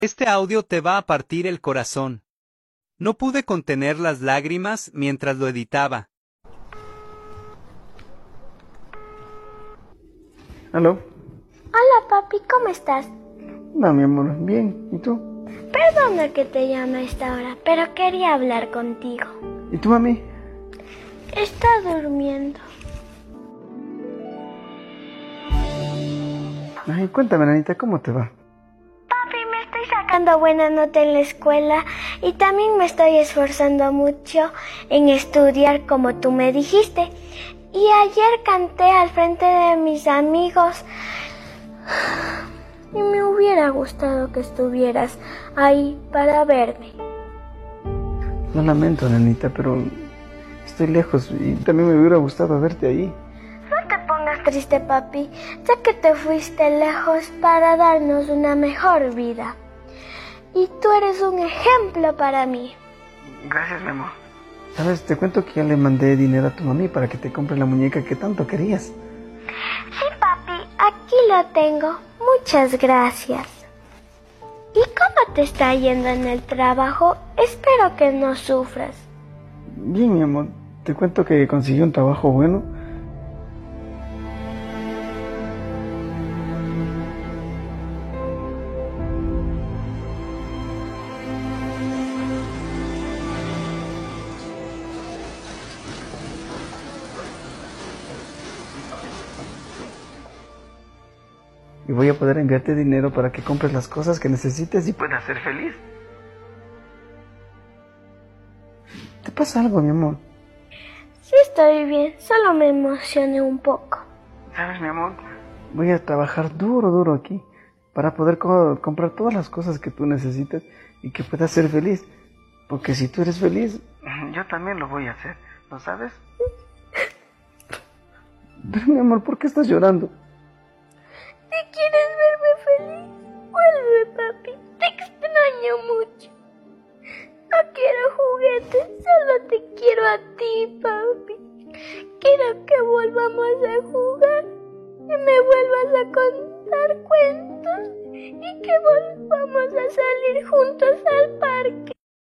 Este audio te va a partir el corazón. No pude contener las lágrimas mientras lo editaba. ¿Aló? Hola papi, ¿cómo estás? No, mi amor, bien. ¿Y tú? Perdona que te llame a esta hora, pero quería hablar contigo. ¿Y tu mami? Está durmiendo. Ay, cuéntame, nanita, ¿cómo te va? Papi, me estoy sacando buena nota en la escuela y también me estoy esforzando mucho en estudiar como tú me dijiste. Y ayer canté al frente de mis amigos y me hubiera gustado que estuvieras ahí para verme. Lo lamento, nanita, pero estoy lejos y también me hubiera gustado verte ahí. No te pongas triste, papi. Sé que te fuiste lejos para darnos una mejor vida. Y tú eres un ejemplo para mí. Gracias, mi amor. ¿Sabes? Te cuento que ya le mandé dinero a tu mami para que te compre la muñeca que tanto querías. Sí, papi, aquí lo tengo. Muchas gracias. ¿Y cómo te está yendo en el trabajo? Espero que no sufras. Bien, mi amor. Te cuento que conseguí un trabajo bueno. Y voy a poder enviarte dinero para que compres las cosas que necesites y puedas ser feliz. ¿Te pasa algo, mi amor? Sí, estoy bien. Solo me emocioné un poco. ¿Sabes, mi amor? Voy a trabajar duro aquí para poder comprar todas las cosas que tú necesites y que puedas ser feliz. Porque si tú eres feliz, yo también lo voy a hacer. ¿Lo sabes? Pero, mi amor, ¿por qué estás llorando? ¿Te quieres verme feliz? Vuelve, papi. Te extraño mucho. No quiero juguetes, solo te quiero a ti, papi. Quiero que volvamos a jugar, que me vuelvas a contar cuentos y que volvamos a salir juntos al parque.